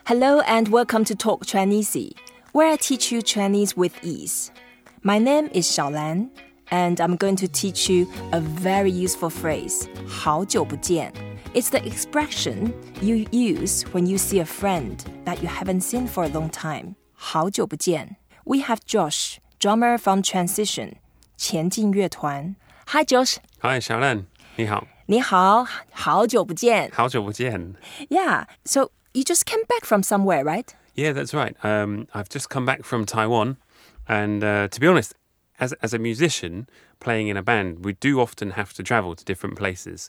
Hello and welcome to Talk Chinese, where I teach you Chinese with ease. My name is Xiaolan, and I'm going to teach you a very useful phrase, 好久不见. It's the expression you use when you see a friend that you haven't seen for a long time. 好久不见. We have Josh, drummer from Transition, 前进乐团. Hi, Josh. Hi, Xiaolan. 你好. 你好,好久不见. 好久不见. Yeah, so you just came back from somewhere, right? Yeah, that's right. I've just come back from Taiwan. And to be honest, as a musician playing in a band, we do often have to travel to different places.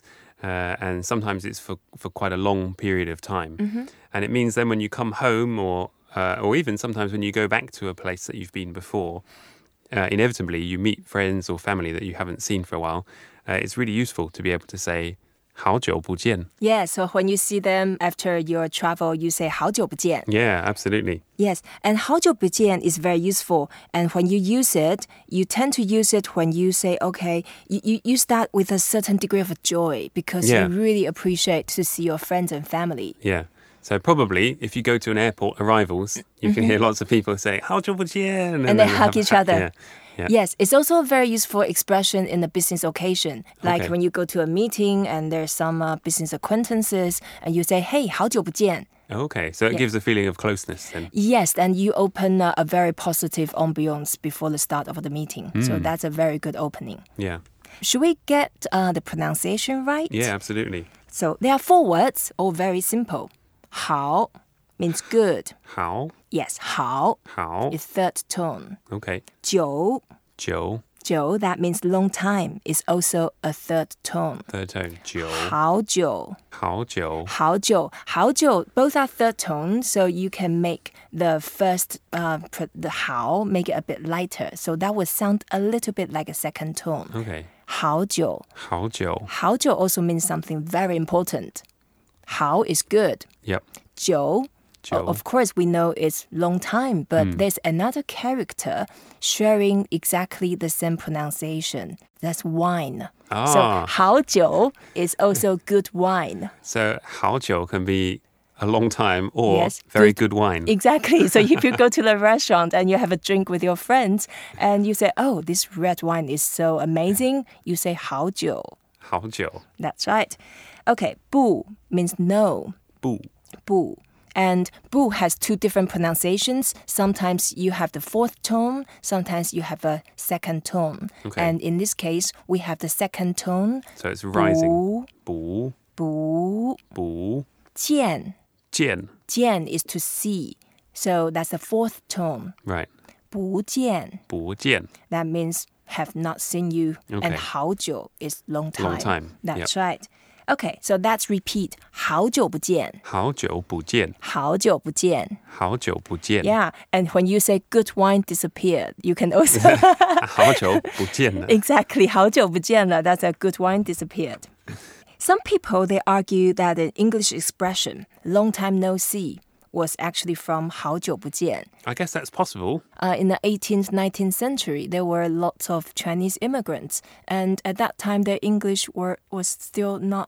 And sometimes it's for quite a long period of time. Mm-hmm. And it means then when you come home or even sometimes when you go back to a place that you've been before, inevitably you meet friends or family that you haven't seen for a while. It's really useful to be able to say, 好久不见. Yeah, so when you see them after your travel, you say 好久不见. Yeah, absolutely. Yes, and 好久不见 is very useful. And when you use it, you tend to use it when you say, okay, you start with a certain degree of joy because you really appreciate to see your friends and family. Yeah. So probably if you go to an airport arrivals, you can hear lots of people say, 好久不见. And they hug each other. Yeah. Yeah. Yes, it's also a very useful expression in a business occasion. Like when you go to a meeting and there's some business acquaintances and you say, hey, 好久不见. Okay, so it gives a feeling of closeness then. Yes, and you open a very positive ambiance before the start of the meeting. So that's a very good opening. Yeah. Should we get the pronunciation right? Yeah, absolutely. So there are 4 words, all very simple. 好 means good. 好. Yes, 好. 好. is third tone. Okay. 久. 久. 久, that means long time, is also a third tone. Third tone. 久. 好久. 好久. 好久. 好久, both are third tone, so you can make the first, the 好, make it a bit lighter. So that would sound a little bit like a second tone. Okay. 好久. 好久. 好久 also means something very important. 好 is good. Yep. 久, 久. Of course, we know it's long time, but there's another character sharing exactly the same pronunciation. That's wine. Ah. So 好久 is also good wine. So 好久 can be a long time or Yes, very good wine. Exactly. So if you go to the restaurant and you have a drink with your friends and you say, oh, this red wine is so amazing, you say 好久. 好久. That's right. Okay, 不 means no. 不. 不. And 不 has 2 different pronunciations. Sometimes you have the 4th tone. Sometimes you have a second tone. Okay. And in this case, we have the second tone. So it's rising. 不. 不. 不. 不. 见. 见. 见 is to see. So that's the 4th tone. Right. 不见. 不见. That means have not seen you. Okay. And 好久 is long time. Long time. That's right. Okay, so that's repeat. 好久不见. 好久不见. 好久不见. 好久不见. Yeah, and when you say good wine disappeared, you can also... 好久不见了. Exactly, 好久不见了. That's a good wine disappeared. Some people, they argue that an English expression, long time no see, was actually from 好久不见. I guess that's possible. In the 18th, 19th century, there were lots of Chinese immigrants. And at that time, their English was still not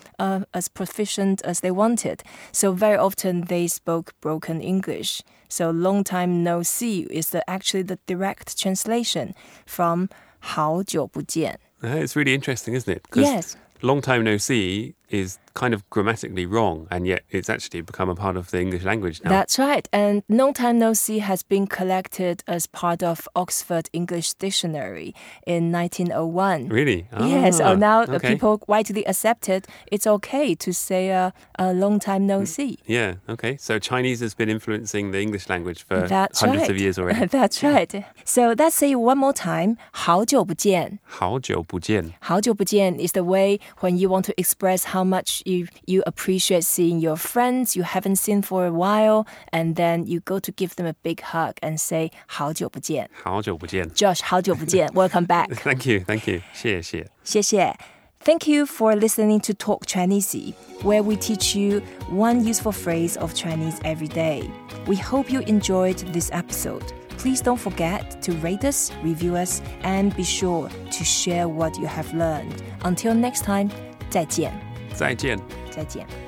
as proficient as they wanted. So very often, they spoke broken English. So long time no see is actually the direct translation from 好久不见. It's really interesting, isn't it? 'Cause Yes. long time no see is kind of grammatically wrong, and yet it's actually become a part of the English language now. That's right. And long time no see has been collected as part of Oxford English Dictionary in 1901. Really? Yes. So now the okay. people widely accepted it's okay to say a long time no see. Yeah, okay. So Chinese has been influencing the English language for That's hundreds right. of years already. That's right. So let's say one more time. 好久不见. 好久不见. 好久不见 is the way when you want to express how much you appreciate seeing your friends you haven't seen for a while, and then you go to give them a big hug and say 好久不见. 好久不见. Josh, 好久不见. Welcome back. Thank you. 谢谢. 谢谢. Thank you for listening to Talk Chinese, where we teach you one useful phrase of Chinese every day. We hope you enjoyed this episode. Please don't forget to rate us, review us, and be sure to share what you have learned. Until next time, 再见. 再见. 再见.